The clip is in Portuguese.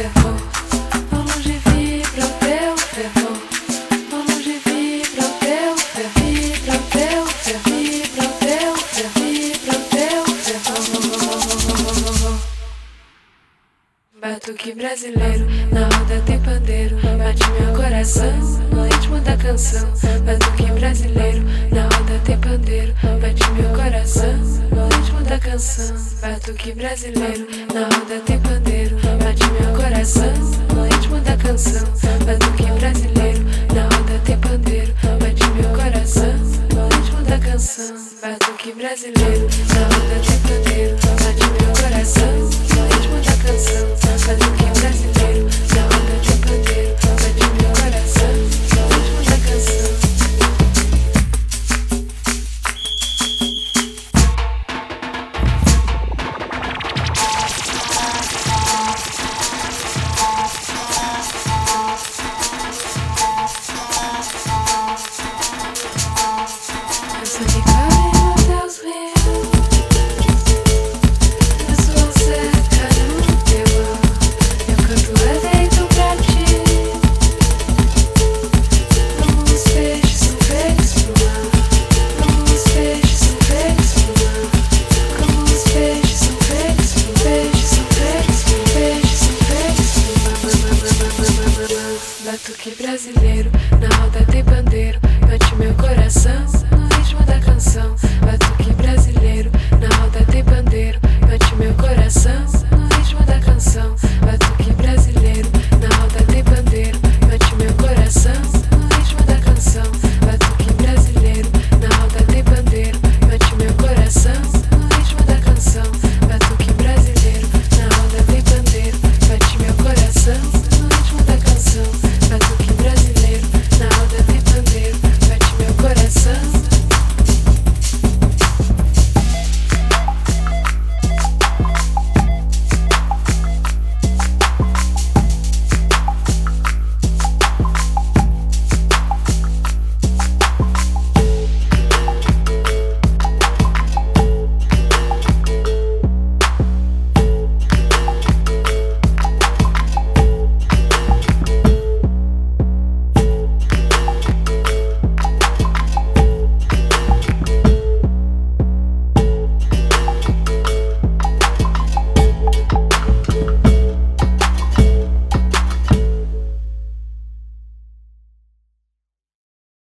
fervor. Ao longe vibra o teu fervor. Ao longe vibra o teu fervor. Vibra o teu fervor. Vibra o teu fervor. Vibra o teu fervor. Batuque brasileiro, na roda tem pandeiro. Bate meu coração no ritmo da canção. Batuque brasileiro, na roda tem pandeiro. Bate meu coração no ritmo da canção. Batuque brasileiro, na roda tem pandeiro. Bate meu coração no ritmo da canção. Batuque brasileiro, na roda tem pandeiro. Bate meu coração no ritmo da canção. Batuque brasileiro, na roda tem pandeiro. Bate meu coração no ritmo da canção. Batuque brasileiro, na roda tem pandeiro. Bate meu coração no ritmo da canção. Essa que corre nos teus rios, eu sou cerca no teu ar. Eu canto lá dentro pra ti. Como os peixes são feitos pro mar. Como os peixes são feitos pro mar. Como os peixes são feitos pro peixes são feitos pro peixes são feitos pro mar. Batuque brasileiro.